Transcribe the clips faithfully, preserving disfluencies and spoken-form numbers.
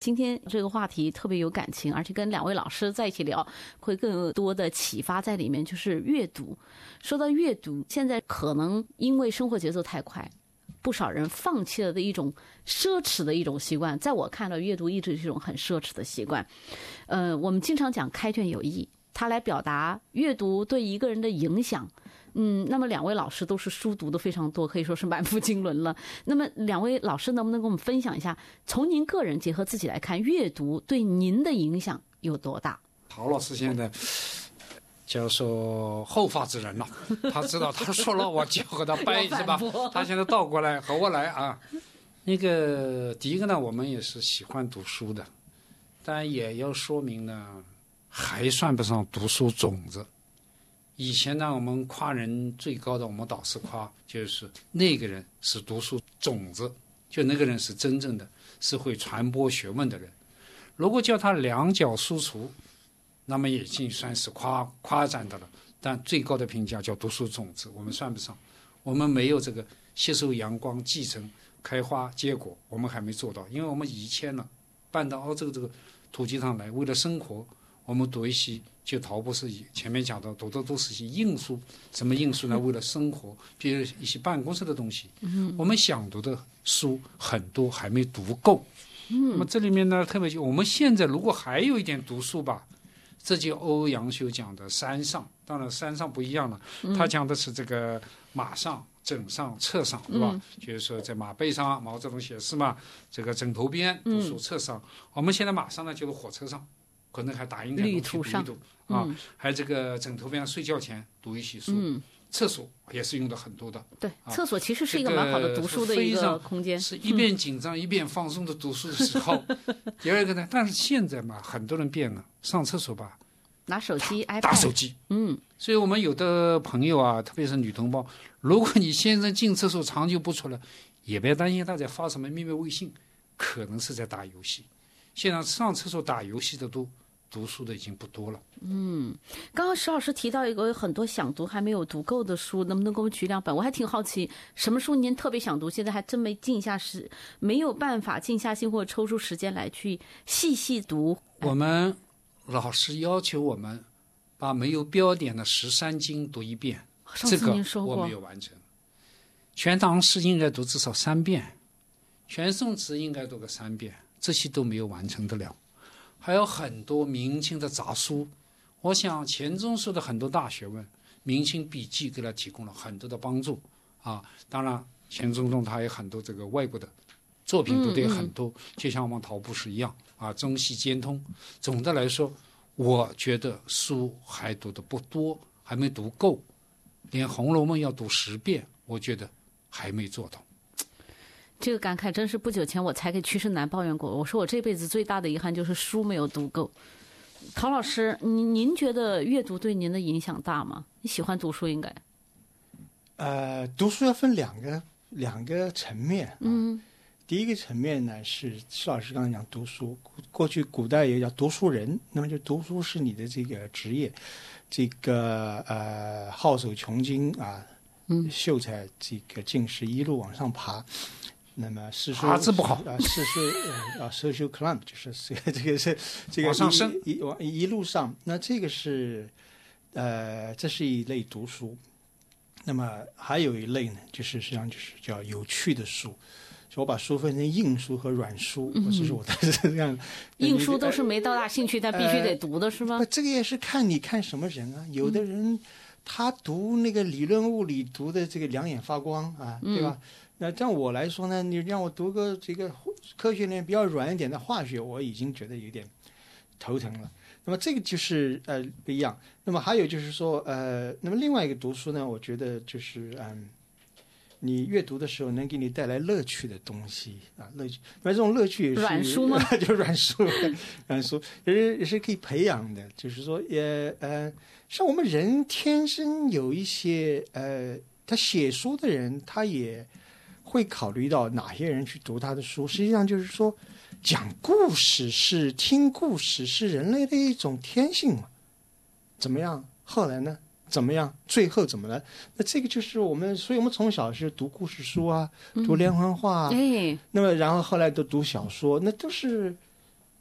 今天这个话题特别有感情，而且跟两位老师在一起聊，会更多的启发在里面，就是阅读。说到阅读，现在可能因为生活节奏太快，不少人放弃了的一种奢侈的一种习惯。在我看来，阅读一直是一种很奢侈的习惯。呃，我们经常讲开卷有益，它来表达阅读对一个人的影响。嗯，那么两位老师都是书读的非常多，可以说是满腹经纶了。那么两位老师能不能跟我们分享一下，从您个人结合自己来看，阅读对您的影响有多大？ 陶老师现在就说后发制人了，他知道他说了，我就和他掰是吧？他现在倒过来和我来啊。那个第一个呢，我们也是喜欢读书的，但也要说明呢，还算不上读书种子。以前呢，我们夸人最高的，我们导师夸就是那个人是读书种子，就那个人是真正的是会传播学问的人。如果叫他两脚书橱，那么也已经算是夸夸赞的了。但最高的评价叫读书种子，我们算不上，我们没有这个吸收阳光、继承、开花结果，我们还没做到。因为我们以前呢，搬到澳洲这个土地上来，为了生活，我们读一些就逃不是前面讲的读的都是些硬书，什么硬书呢？为了生活，比如一些办公室的东西，嗯，我们想读的书很多还没读够。嗯，那么这里面呢，特别就我们现在如果还有一点读书吧，这就欧阳修讲的山上，当然山上不一样了，他讲的是这个马上、枕上、侧上，对吧？嗯、就是说在马背上，毛泽东写诗嘛，这个枕头边读书，侧上。嗯、我们现在马上呢，就是火车上。可能还打印点东西读一读啊，嗯、还有这个枕头边睡觉前读一些书，嗯、厕所也是用的很多的。 对，啊、厕所其实是一个蛮好的读书的一个空间， 是一边紧张、嗯、一边放松的读书的时候。第二个呢，但是现在嘛，很多人变了，上厕所吧， 拿手机、iPad 打手机。嗯，所以我们有的朋友啊，特别是女同胞，如果你先生进厕所长久不出来，也别担心他在发什么秘密微信，可能是在打游戏。现在上厕所打游戏的多。读书的已经不多了。 嗯，刚刚石老师提到一个有很多想读还没有读够的书，能不能给我们举两本？我还挺好奇，什么书您特别想读，现在还真没静下时，没有办法静下心或者抽出时间来去细细读。 我们老师要求我们把没有标点的十三经读一遍， 上次您说过， 这个我没有完成。全唐诗应该读至少三遍，全宋词应该读个三遍，这些都没有完成得了。还有很多明清的杂书，我想钱钟书的很多大学问，明清笔记给他提供了很多的帮助啊。当然，钱钟书他有很多这个外国的作品读的也很多，嗯嗯就像我们陶博士一样啊，中西兼通。总的来说，我觉得书还读的不多，还没读够，连《红楼梦》要读十遍，我觉得还没做到。 这个感慨真是不久前我才给屈世南抱怨过，我说我这辈子最大的遗憾就是书没有读够。陶老师，您您觉得阅读对您的影响大吗？你喜欢读书应该？ 呃，读书要分两个两个层面、啊。嗯，第一个层面呢是施老师刚才讲读书，过去古代也叫读书人，那么就读书是你的这个职业，这个呃好手穷经啊，嗯，秀才这个进士一路往上爬。那么世书爬字不好啊，世书呃啊 social climb 就是这个这个是这个往上升一往一路上，那这个是呃这是一类读书。那么还有一类呢，就是实际上就是叫有趣的书。我把书分成硬书和软书，嗯、这是我的这样。 硬书都是没多大兴趣，但必须得读的是吗？ 呃、这个也是看你看什么人啊。有的人、嗯、他读那个理论物理读的这个两眼发光啊，嗯、对吧？那像我来说呢，你让我读个这个科学里面比较软一点的化学，我已经觉得有点头疼了。那么这个就是呃不一样。那么还有就是说呃，那么另外一个读书呢，我觉得就是嗯，你阅读的时候能给你带来乐趣的东西啊，乐趣。那这种乐趣也是软书吗？ 就软书，软书也是也是可以培养的。就是说也呃，像我们人天生有一些呃，他写书的人，他也会考虑到哪些人去读他的书。实际上就是说，讲故事是听故事是人类的一种天性嘛。怎么样？后来呢？怎么样？最后怎么了？那这个就是我们，所以我们从小是读故事书啊，读连环画啊， 嗯、 那么然后后来都读小说，那都是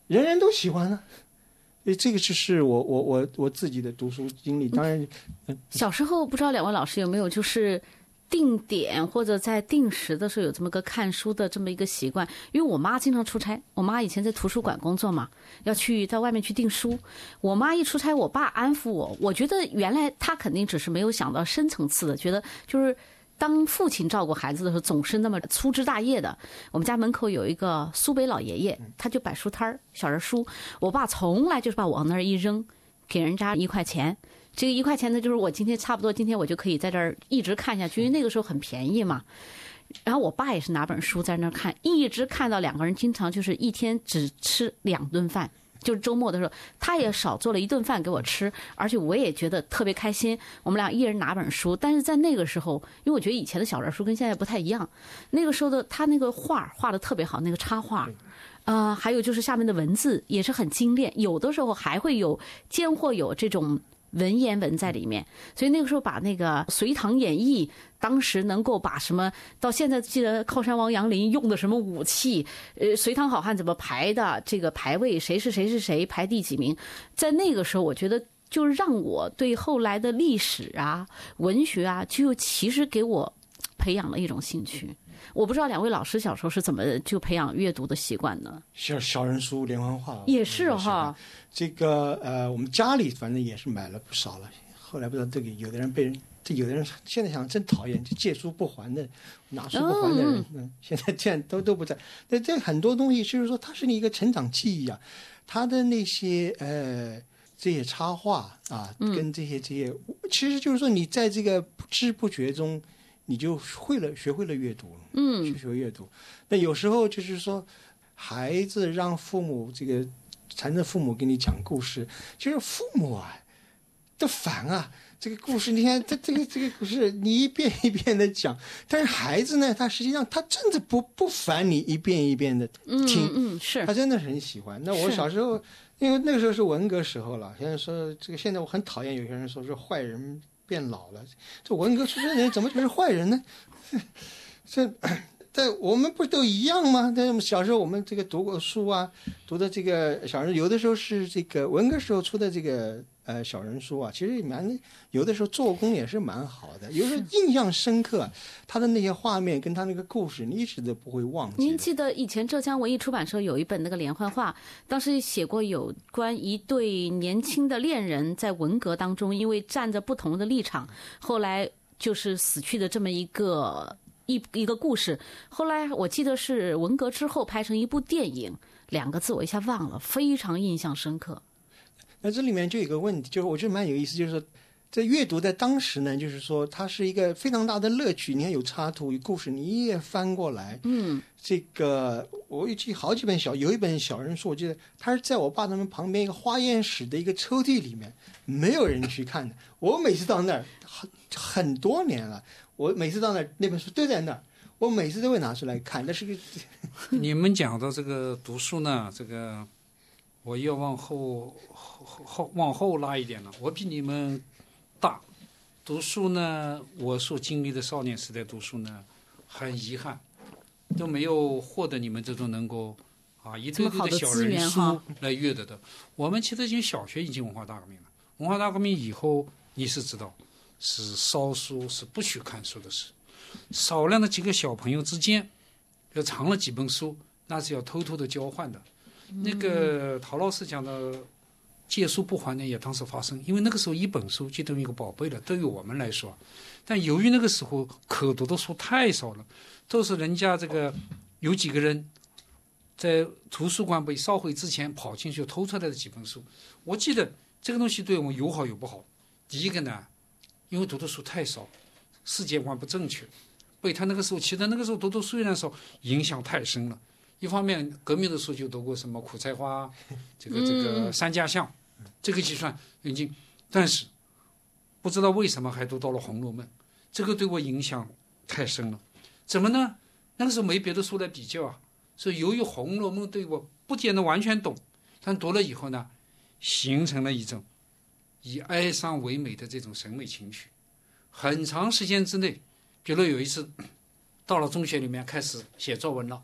人人都喜欢呢。所以这个就是我我我我自己的读书经历。当然， 嗯、小时候不知道两位老师有没有就是定点或者在定时的时候有这么个看书的这么一个习惯。因为我妈经常出差，我妈以前在图书馆工作嘛，要去在外面去订书。我妈一出差，我爸安抚我，我觉得原来她肯定只是没有想到深层次的，觉得就是当父亲照顾孩子的时候总是那么粗枝大叶的。我们家门口有一个苏北老爷爷，他就摆书摊儿，小人书，我爸从来就是把我往那儿一扔，给人家一块钱。这个一块钱呢，就是我今天差不多，今天我就可以在这儿一直看下去，因为那个时候很便宜嘛。然后我爸也是拿本书在那儿看，一直看到两个人经常就是一天只吃两顿饭，就是周末的时候，他也少做了一顿饭给我吃，而且我也觉得特别开心。我们俩一人拿本书，但是在那个时候，因为我觉得以前的小人书跟现在不太一样，那个时候的他那个画画的特别好，那个插画。呃，还有就是下面的文字也是很精炼，有的时候还会有间或有这种文言文在里面，所以那个时候把那个《隋唐演义》，当时能够把什么，到现在记得靠山王杨林用的什么武器，呃，隋唐好汉怎么排的，这个排位谁是谁是谁，排第几名，在那个时候我觉得就让我对后来的历史啊、文学啊，就其实给我培养了一种兴趣。我不知道两位老师小时候是怎么就培养阅读的习惯呢？ 小小人书、连环画也是哈。 这个呃，我们家里反正也是买了不少了。后来不知道这个，有的人被人，这有的人现在想真讨厌，就借书不还的，拿书不还的人，嗯，嗯现在这样都都不在。那这很多东西就是说，它是你一个成长记忆啊，它的那些呃这些插画啊，跟这些这些，其实就是说你在这个不知不觉中。你就会了，学会了阅读，嗯，去学阅读。那有时候就是说，孩子让父母这个缠着父母给你讲故事，就是父母啊，都烦啊。这个故事，你看这这个这个故事，你一遍一遍的讲，但是孩子呢，他实际上他真的不不烦你一遍一遍的听， 嗯嗯，是， 他真的很喜欢。那我小时候，因为那个时候是文革时候了，现在说这个，现在我很讨厌有些人说是坏人。变老了，这文革出身的人怎么就是坏人呢？这在我们不都一样吗？在小时候我们这个读过书啊，读的这个小人，有的时候是这个文革时候出的这个呃小人书啊，其实蛮有的时候做工也是蛮好的，有时候印象深刻，他的那些画面跟他那个故事，你一直都不会忘记。 您记得以前浙江文艺出版社有一本那个连环画，当时写过有关一对年轻的恋人在文革当中，因为站着不同的立场，后来就是死去的这么一个。一一个故事，后来我记得是文革之后拍成一部电影，两个字我一下忘了，非常印象深刻。 那这里面就有一个问题，就是我觉得蛮有意思，就是说这阅读在当时呢，就是说它是一个非常大的乐趣。你看有插图、有故事，你一页翻过来，嗯，这个我有记好几本小，有一本小人书，我记得它是在我爸他们旁边一个花园室的一个抽屉里面，没有人去看的。我每次到那儿，很很多年了。我每次到那那本书都在那儿，我每次都会拿出来看。那是个你们讲到这个读书呢，这个我要往后后后往后拉一点了。我比你们大，读书呢，我所经历的少年时代读书呢，很遗憾都没有获得你们这种能够啊一堆堆的小人书来阅得的。我们其实已经小学已经文化大革命了，文化大革命以后你是知道。是烧书是不许看书的事，少量的几个小朋友之间要藏了几本书，那是要偷偷的交换的。嗯、那个陶老师讲的借书不还呢，也当时发生，因为那个时候一本书就等于一个宝贝了，对于我们来说。但由于那个时候可读的书太少了，都是人家这个有几个人在图书馆被烧毁之前跑进去偷出来的几本书。我记得这个东西对我们有好有不好。第一个呢。因为读的书太少，世界观不正确，被他那个时候，其实那个时候读的虽然少，影响太深了。一方面，革命的书就读过什么苦菜花，这个这个三家巷，这个计算已经，但是不知道为什么还读到了《红楼梦》，这个对我影响太深了。怎么呢？那个时候没别的书来比较啊，所以由于《红楼梦》对我不见得完全懂，但读了以后呢，形成了一种。以哀伤为美的这种审美情绪，很长时间之内，比如有一次到了中学里面开始写作文了，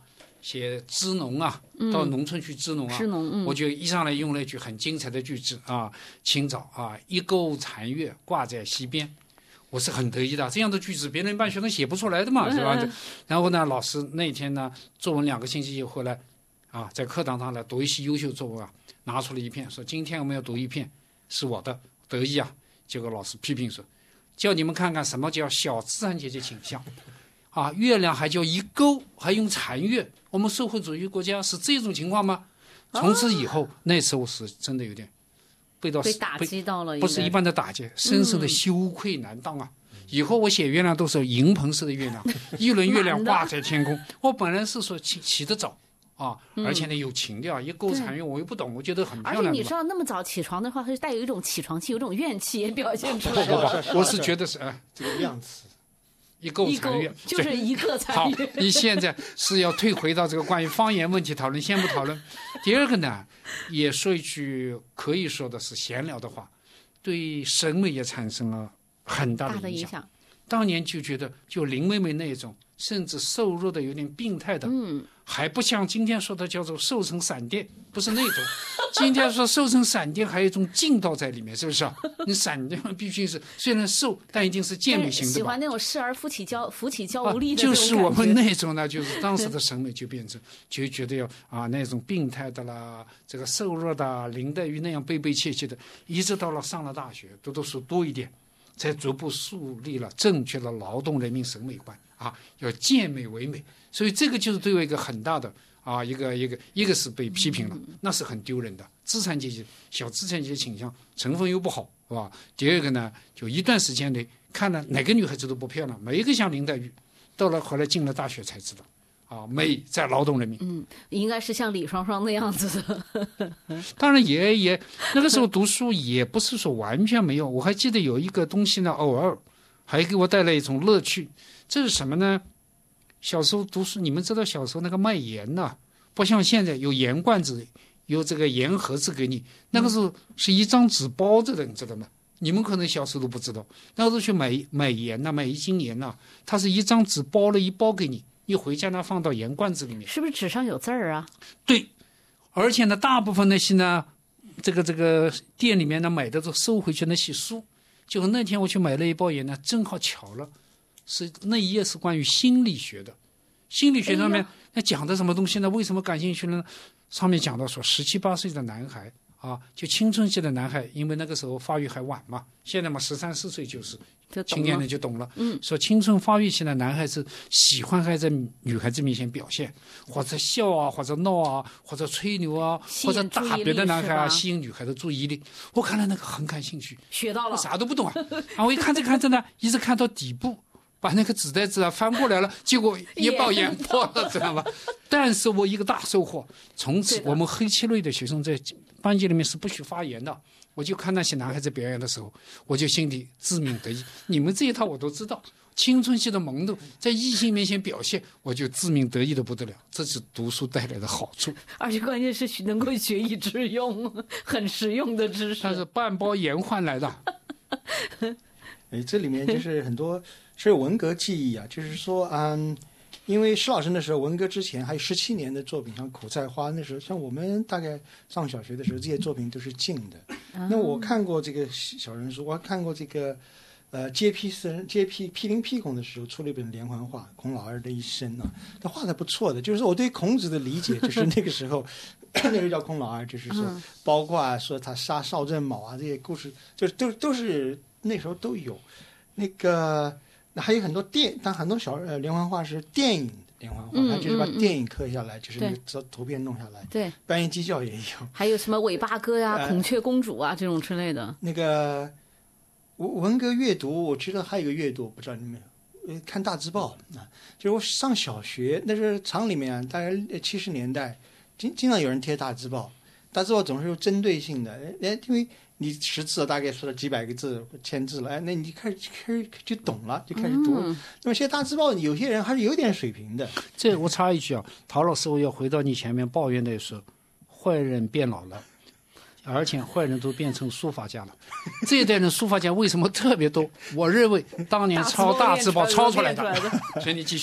写支农啊，到农村去支农啊， 支农，嗯， 我就一上来用了一句很精彩的句子啊，清早啊，一钩残月挂在溪边，我是很得意的。这样的句子别人一般学生写不出来的嘛，是吧？然后呢，老师那天呢，作文两个星期以后来啊，在课堂上呢读一些优秀作文啊，拿出了一篇，说今天我们要读一篇是我的，得意啊。结果老师批评说，叫你们看看什么叫小资产阶级倾向啊，月亮还叫一钩，还用残月，我们社会主义国家是这种情况吗？从此以后，那时候是真的有点被到被打击到了， 不是一般的打击，深深的羞愧难当啊！嗯、以后我写月亮都是银盆式的月亮，一轮月亮挂在天空。我本来是说起起得早啊，而且呢有情调，一钩残月我又不懂，我觉得很漂亮。 而且你知道，那么早起床的话，会带有一种起床气，有一种怨气也表现出来。 不不不，我是觉得是哎， 这个量词。 一钩残月就是一个残月。 好，你现在是要退回到这个关于方言问题讨论，先不讨论。第二个呢，也说一句可以说的是闲聊的话，对审美也产生了很大的影响。影响当年就觉得，就林妹妹那种，甚至瘦弱的有点病态的， 嗯， 还不像今天说的叫做瘦成闪电，不是那种。今天说瘦成闪电，还有一种劲道在里面，是不是啊？你闪电必须是虽然瘦，但一定是健美型的吧？ 喜欢那种失而扶起娇扶起娇无力的、 啊。就是我们那种呢，就是当时的审美就变成就觉得要啊那种病态的啦，这个瘦弱的林黛玉那样悲悲切切的，一直到了上了大学，读读书多一点，才逐步树立了正确的劳动人民审美观啊，要健美为美。所以这个就是对我一个很大的。啊，一个一个一个是被批评了，那是很丢人的。资产阶级小资产阶级倾向成分又不好，是吧？第二个呢，就一段时间内看了哪个女孩子都不漂亮，每一个像林黛玉，到了后来进了大学才知道，啊，美在劳动人民。 嗯，应该是像李双双那样子的。 当然也也那个时候读书也不是说完全没有，我还记得有一个东西呢，偶尔还给我带来一种乐趣，这是什么呢？小时候读书，你们知道小时候那个卖盐呐、啊，不像现在有盐罐子，有这个盐盒子给你。那个时候是一张纸包着的，你知道吗？你们可能小时候都不知道。那个时候去买买盐呐、啊，买一斤盐呐、啊，它是一张纸包了一包给你，你回家呢放到盐罐子里面。 是不是纸上有字儿啊？ 对，而且呢，大部分那些呢，这个这个店里面呢买的都收回去那些书。就那天我去买了一包盐呢，正好巧了。是那一页是关于心理学的，心理学上面那讲的什么东西呢？为什么感兴趣了呢？上面讲到说，十七八岁的男孩啊，就青春期的男孩，因为那个时候发育还晚嘛，现在嘛十三四岁就是青年人就懂了。 嗯， 说青春发育期的男孩子喜欢还在女孩子面前表现，或者笑啊，或者闹啊，或者吹牛啊，或者打别的男孩啊，吸引女孩的注意力。我看了那个很感兴趣， 学到了， 我啥都不懂啊。啊，我一看着看着呢，一直看到底部。把那个纸袋子啊翻过来了，结果一包盐破了，知道吗？但是我一个大收获，从此我们黑漆类的学生在班级里面是不许发言的。我就看那些男孩子表演的时候，我就心里自鸣得意。你们这一套我都知道，青春期的懵懂在异性面前表现，我就自鸣得意的不得了。这是读书带来的好处， 而且关键是能够学以致用，很实用的知识。 它是半包盐换来的。 哎，这里面就是很多是文革记忆啊，就是说，嗯，因为施老师那时候文革之前还有十七年的作品，像《苦菜花》那时候，像我们大概上小学的时候，这些作品都是禁的。 嗯、 那我看过这个小人书，我还看过这个，呃，揭批四人揭批批林批孔的时候，出了一本连环画《孔老二的一生》啊，他画的不错的。就是说我对孔子的理解，就是那个时候，那个叫孔老二，就是说， 嗯、 包括啊说他杀邵正卯啊这些故事，就都都是。那时候都有，那个还有很多电，但很多小呃连环画是电影的连环画， 嗯、 他就是把电影刻下来， 嗯、 就是那个图片弄下来。 对， 半夜鸡叫也有， 还有什么尾巴哥呀、呃、孔雀公主啊这种之类的。 那个文文革阅读，我知道还有一个阅读，不知道你们有看大字报啊，就是我上小学那是厂里面，大概七十年代，经经常有人贴大字报，大字报总是有针对性的，哎，因为。你识字大概说了几百个字千字了，哎，那你开始开始就懂了，就开始读。嗯、那么现在大字报，有些人还是有点水平的。 这我插一句啊，陶老师，我要回到你前面抱怨的是，坏人变老了，而且坏人都变成书法家了。这一代人书法家为什么特别多？我认为当年抄大字报抄出来的。所以你继续。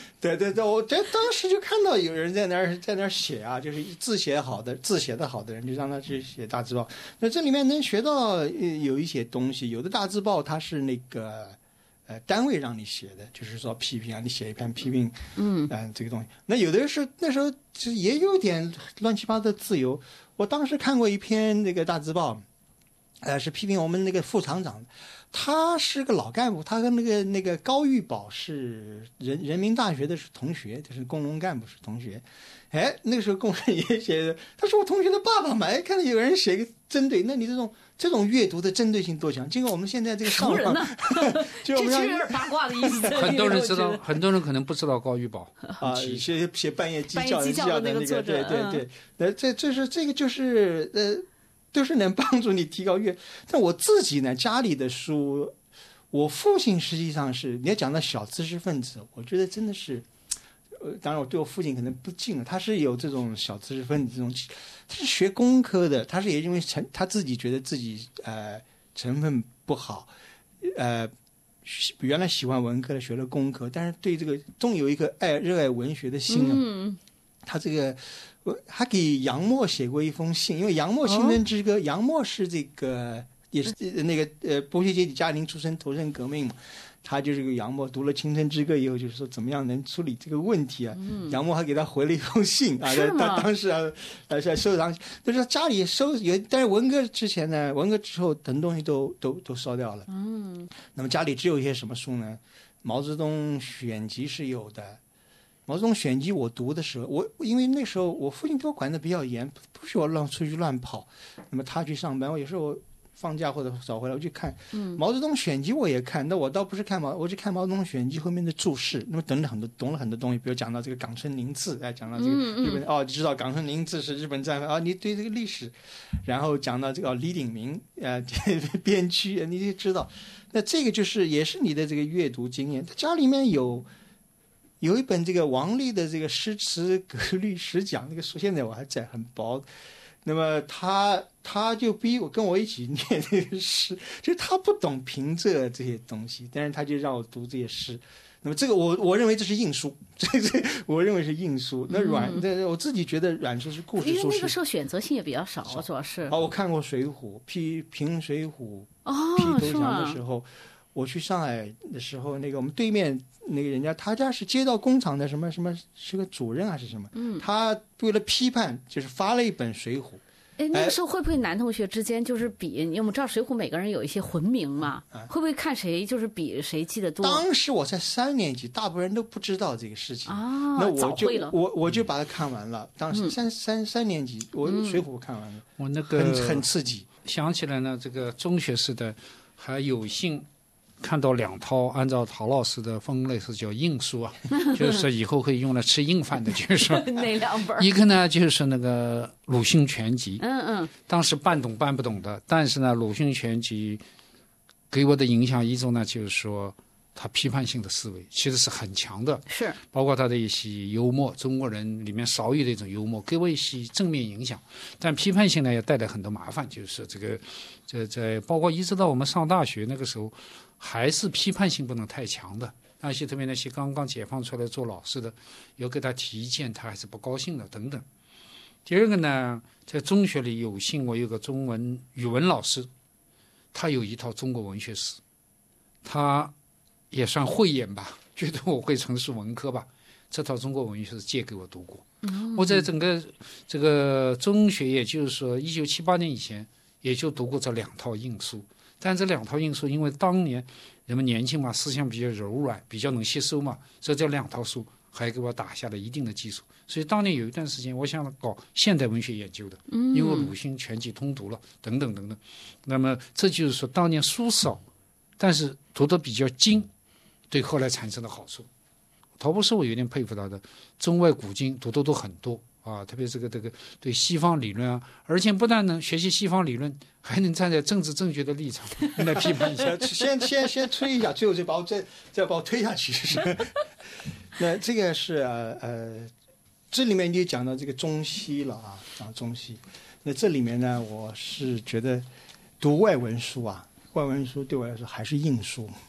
对对对，我这当时就看到有人在那儿在那儿写啊，就是字写好的字写的好的人就让他去写大字报。那这里面能学到呃有一些东西，有的大字报它是那个呃单位让你写的，就是说批评啊，你写一篇批评，嗯、呃，这个东西。那有的是那时候其实也有点乱七八糟的自由。我当时看过一篇那个大字报，呃，是批评我们那个副厂长。他是个老干部，他跟那个那个高玉宝是人人民大学的是同学，就是工农干部是同学。哎，那个时候工人也写的，他是我同学的爸爸嘛。哎，看到有人写个针对，那你这种这种阅读的针对性多强？经过我们现在这个上网， 就我们这是有点八卦的意思。 很多人知道，很多人可能不知道高玉宝啊，写写半夜鸡叫的叫的那个，对对对。那这这是这个就是呃。都是能帮助你提高阅。但我自己呢，家里的书，我父亲实际上是，你要讲到小知识分子，我觉得真的是，呃，当然我对我父亲可能不敬了，他是有这种小知识分子这种，他是学工科的，他是也因为成他自己觉得自己呃成分不好，呃，原来喜欢文科的学了工科，但是对这个总有一个爱热爱文学的心啊，嗯、他这个。还给杨沫写过一封信，因为杨沫《青春之歌》，杨沫是这个也是那个呃剥削阶级家庭出身，投身革命嘛。他就是个杨沫，读了《青春之歌》以后，就是说怎么样能处理这个问题啊？嗯、杨沫还给他回了一封信啊，他当时啊，呃，收藏，就是家里收有，但是文革之前呢，文革之后，等东西都都都烧掉了。嗯，那么家里只有一些什么书呢？毛泽东选集是有的。毛泽东选集我读的时候，我因为那时候我父亲给我管得比较严，不许我乱出去乱跑。那么他去上班，我有时候放假或者早回来我去看。嗯，毛泽东选集我也看，那我倒不是看毛，我去看毛泽东选集后面的注释。那么等了很多，懂了很多东西，比如讲到这个冈村宁次，哎，讲到这个日本，嗯嗯哦，知道冈村宁次是日本战犯啊，你对这个历史，然后讲到这个、哦、李鼎铭呃边区，你就知道。那这个就是也是你的这个阅读经验。他家里面有。有一本这个王力的这个诗词格律十讲，那个书现在我还在，很薄。那么他他就逼我跟我一起念这个诗，就是他不懂平仄这些东西，但是他就让我读这些诗。那么这个我我认为这是硬书，这这我认为是硬书。那软，嗯、我自己觉得软书是故事书， 因为那个时候选择性也比较少，主要是。 啊，我看过《水浒》，批评《水浒》批投降的时候。我去上海的时候，那个我们对面那个人家，他家是街道工厂的什么什么，是个主任还是什么？嗯，他为了批判，就是发了一本《水浒》。 哎，那个时候会不会男同学之间就是比？因为我们知道《水浒》每个人有一些魂名嘛，嗯、会不会看谁就是比谁记得多？ 当时我才三年级，大部分人都不知道这个事情啊， 那我就了我我就把它看完了。当时三、嗯、三三年级，我《水浒》看完了， 我那个很很刺激。 想起来呢，这个中学时代还有幸。看到两套按照陶老师的分类是叫硬书啊，就是说以后可以用来吃硬饭的，就是说哪两本？ 一个呢就是那个鲁迅全集， 嗯嗯， 当时半懂半不懂的，但是呢鲁迅全集给我的影响一种呢就是说他批判性的思维其实是很强的， 是包括他的一些幽默，中国人里面少有的一种幽默，给我一些正面影响，但批判性呢也带来很多麻烦，就是这个这在包括一直到我们上大学那个时候。还是批判性不能太强的，那些特别那些刚刚解放出来做老师的，有给他提意见，他还是不高兴的等等。第二个呢，在中学里有幸我有个中文语文老师，他有一套中国文学史，他也算慧眼吧，觉得我会从事文科吧，这套中国文学史借给我读过。嗯、我在整个这个中学，也就是说一九七八年以前，也就读过这两套硬书。但这两套硬书，因为当年人们年轻嘛，思想比较柔软，比较能吸收嘛，所以这两套书还给我打下了一定的基础。所以当年有一段时间，我想搞现代文学研究的，因为鲁迅全集通读了，等等等等。那么这就是说，当年书少，但是读得比较精，对后来产生的好处。陶博士我有点佩服他的，中外古今读的都很多。啊，特别这个这个对西方理论啊，而且不但能学习西方理论，还能站在政治正确的立场来批判一下。 先先先吹一下，最后再把我再再把我推下去。那这个是呃呃，这里面就讲到这个中西了啊，讲中西。那这里面呢，我是觉得读外文书啊，外文书对我来说还是硬书。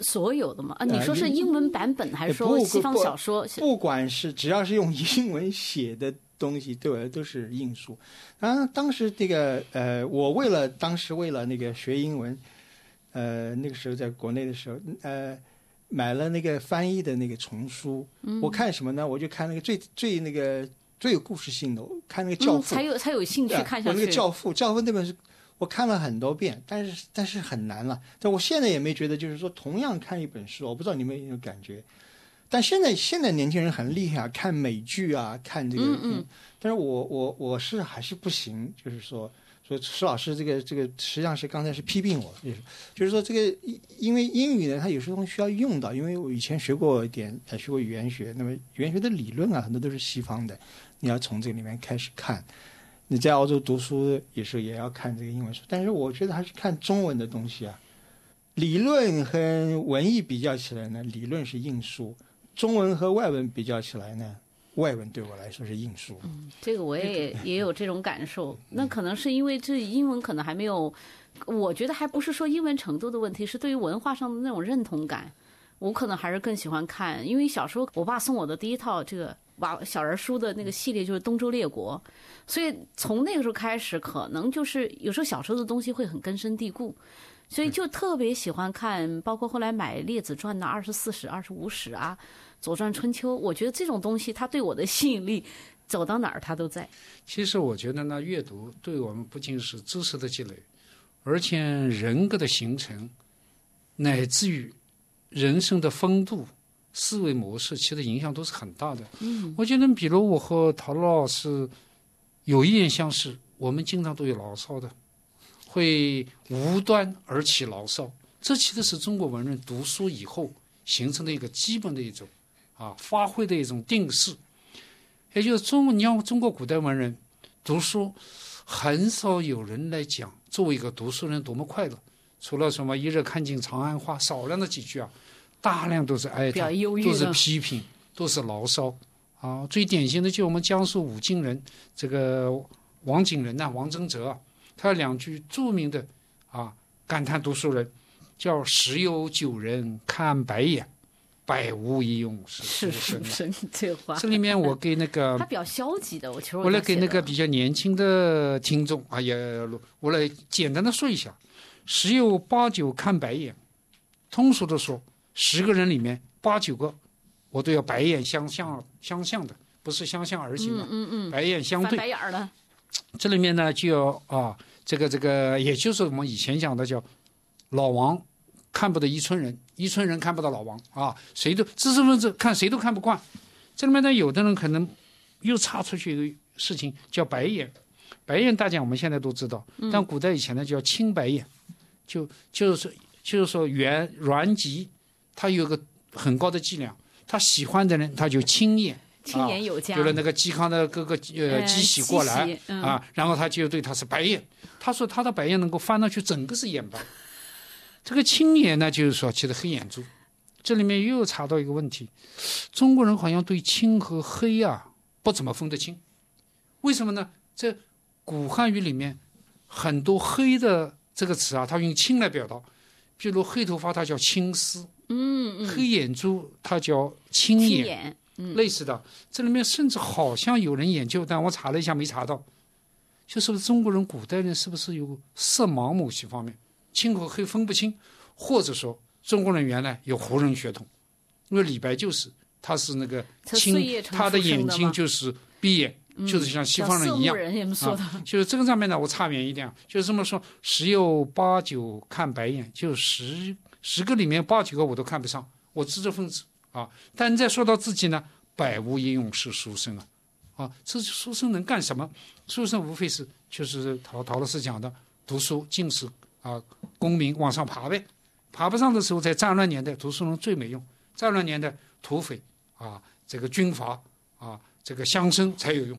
所有的吗？啊，你说是英文版本还是说西方小说？ 不, 不, 不管是只要是用英文写的东西，对我来都是印书。然后当时这个呃，我为了当时为了那个学英文，呃，那个时候在国内的时候，呃，买了那个翻译的那个丛书。嗯、我看什么呢？我就看那个最最那个最有故事性的，我看那个《教父》， 嗯、才有才有兴趣看下去。 我那个《教父》，《教父》那本书我看了很多遍，但是但是很难了。但我现在也没觉得，就是说同样看一本书，我不知道你们有没有感觉。但现在现在年轻人很厉害啊，看美剧啊，看这个。 嗯嗯。 但是我我我是还是不行，就是说说石老师这个这个实际上是刚才是批评我，就是就是说这个因为英语呢，它有时候需要用到，因为我以前学过一点，还学过语言学，那么语言学的理论啊，很多都是西方的，你要从这里面开始看。你在澳洲读书也是也要看这个英文书，但是我觉得还是看中文的东西啊。理论和文艺比较起来呢，理论是硬书。中文和外文比较起来呢，外文对我来说是硬书。 嗯，这个我也也有这种感受。那可能是因为这英文可能还没有，我觉得还不是说英文程度的问题，是对于文化上的那种认同感。我可能还是更喜欢看，因为小时候我爸送我的第一套这个娃小人书的那个系列就是《东周列国》，所以从那个时候开始，可能就是有时候小时候的东西会很根深蒂固。所以就特别喜欢看，包括后来买《列子传》呐、二十四史、二十五史啊，《左传》《春秋》，我觉得这种东西它对我的吸引力，走到哪儿它都在。 其实我觉得呢，阅读对我们不仅是知识的积累，而且人格的形成，乃至于人生的风度、思维模式，其实影响都是很大的。 嗯， 我觉得，比如我和陶老师有一点相似，我们经常都有牢骚的。会无端而起牢骚，这其实是中国文人读书以后形成的一个基本的一种啊发挥的一种定式。也就是中，你像中国古代文人读书，很少有人来讲作为一个读书人多么快乐，除了什么一日看尽长安花，少量的几句啊，大量都是哀叹，都是批评，都是牢骚啊。最典型的就我们江苏武进人这个王景仁呐、啊，王贞哲啊。他有两句著名的啊感叹读书人，叫十有九人看白眼，百无一用是书生。 这话这里面我给那个他比较消极的，我其实我我来给那个比较年轻的听众啊，也我来简单的说一下，十有八九看白眼。通俗的说，十个人里面八九个我都要白眼相向相向的，不是相向而行的， 嗯嗯嗯， 白眼相对。 翻白眼了。 这里面呢就要啊。这个这个，也就是我们以前讲的叫老王看不得一村人，一村人看不得老王啊，谁都知识分子看谁都看不惯。这里面呢，有的人可能又插出去一个事情叫白眼，白眼大家我们现在都知道，但古代以前呢叫青白眼，就就是就是说袁阮籍他有个很高的伎俩，他喜欢的人他就青眼。 青眼有加， 啊、就是那个嵇康的各个呃姬喜过来、嗯、啊，然后他就对他是白眼，他说他的白眼能够翻上去，整个是眼白。这个青眼呢，就是说其实黑眼珠。这里面又查到一个问题，中国人好像对青和黑啊不怎么分得清，为什么呢？在古汉语里面，很多黑的这个词啊，它用青来表达，比如黑头发它叫青丝， 嗯嗯， 黑眼珠它叫青眼。 青眼嗯、类似的，这里面甚至好像有人研究，但我查了一下没查到，就是不是中国人古代人是不是有色盲某些方面，青和黑分不清，或者说中国人原来有胡人血统，因为李白就是他是那个青，他的眼睛就是闭眼，嗯、就是像西方人一样。 人说的啊、就是这个上面呢，我差远一点，就是这么说，十有八九看白眼，就十十个里面八九个我都看不上，我知识分子。啊，但再说到自己呢，百无一用是书生啊，啊，这书生能干什么？书生无非是就是陶陶老师讲的，读书进士啊，功名往上爬呗，爬不上的时候，在战乱年代，读书人最没用，战乱年代土匪啊，这个军阀啊，这个乡绅才有用。